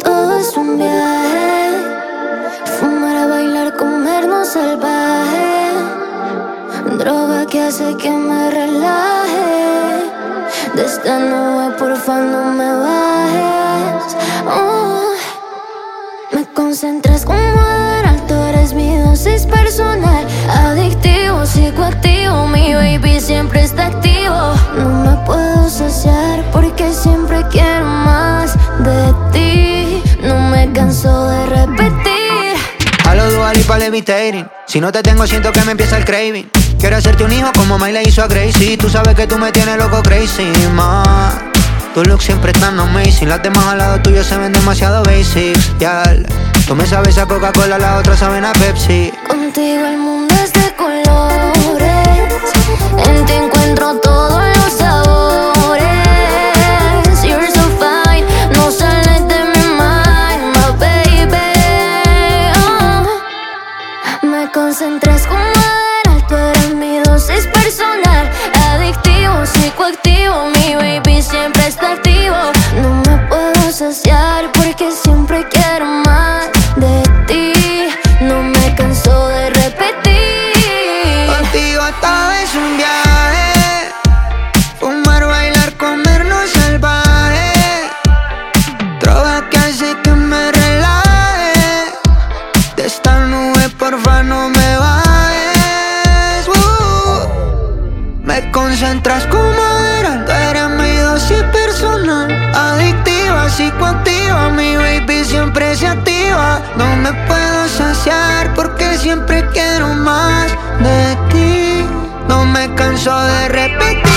Todo es un viaje. Fumar, a bailar, comernos salvaje. Droga que hace que me relaje. De esta nube, porfa, no me bajes. Me concentras como Adderall. Tú eres mi dosis personal. Adictivo, psicoactivo. Mi baby siempre está activo. No me puedo saciar porque siempre quiero más de ti. No me canso de repetir. A lo Dua Lipa levitating. Si no te tengo siento que me empieza el craving. Quiero hacerte un hijo como Miley hizo a Gracie. Tú sabes que tú me tienes loco crazy, ma. Tu look siempre tan amazing. Las demás al lado tuyo se ven demasiado basics, yal. Tú me sabes a Coca-Cola, la otra saben a Pepsi. Contigo el mundo es de colores. En ti encuentro todos los sabores. You're so fine, no sales de mi mind, my baby. Me concentras como Adderall. Tú eres mi dosis personal. Adictivo, psicoactivo. Mi baby siempre está activo. No me puedo saciar porque siempre quiero más de ti. No me canso de repetir. Contigo todo es un viaje. Fumar, bailar, comernos salvaje. Droga que hace que me relaje. De esta nube, porfa, no me bajes. Me concentras como Adderall. Tú eres mi dosis personal. Adictiva, psicoactiva. Mi baby siempre se activa. No me puedo saciar porque siempre quiero más de ti. No me canso de repetir.